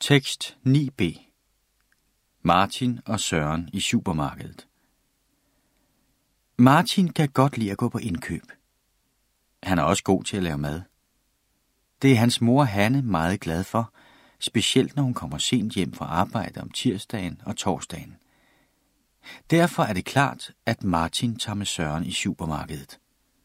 Tekst 9b. Martin og Søren i supermarkedet. Martin kan godt lide at gå på indkøb. Han er også god til at lave mad. Det er hans mor Hanne meget glad for, specielt når hun kommer sent hjem fra arbejde om tirsdagen og torsdagen. Derfor er det klart, at Martin tager med Søren i supermarkedet.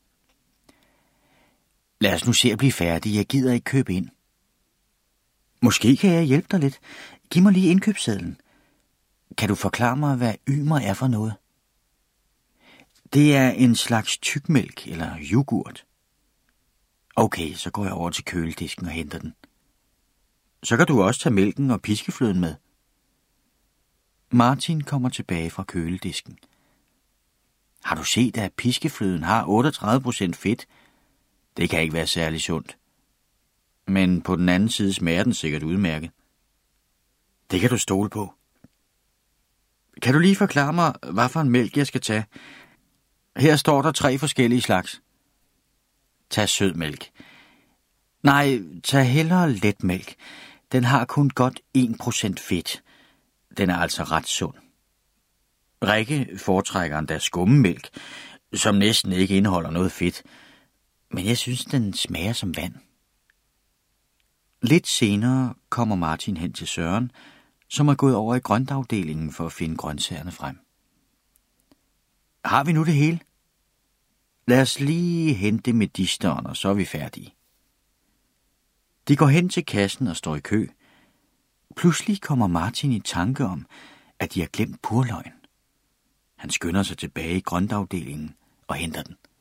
Lad os nu se at blive færdige. Jeg gider ikke købe ind. Måske kan jeg hjælpe dig lidt. Giv mig lige indkøbssedlen. Kan du forklare mig, hvad ymer er for noget? Det er en slags tykmælk eller yoghurt. Okay, så går jeg over til køledisken og henter den. Så kan du også tage mælken og piskefløden med. Martin kommer tilbage fra køledisken. Har du set, at piskefløden har 38% fedt? Det kan ikke være særlig sundt. Men på den anden side smager den sikkert udmærket. Det kan du stole på. Kan du lige forklare mig, hvad for en mælk jeg skal tage? Her står der 3 forskellige slags. Tag sødmælk. Nej, tag hellere letmælk. Den har kun godt 1% fedt. Den er altså ret sund. Rikke foretrækker endda skummemælk, som næsten ikke indeholder noget fedt. Men jeg synes, den smager som vand. Lidt senere kommer Martin hen til Søren, som er gået over i grøntafdelingen for at finde grøntsagerne frem. Har vi nu det hele? Lad os lige hente medisteren, og så er vi færdige. De går hen til kassen og står i kø. Pludselig kommer Martin i tanke om, at de har glemt purløgn. Han skynder sig tilbage i grøntafdelingen og henter den.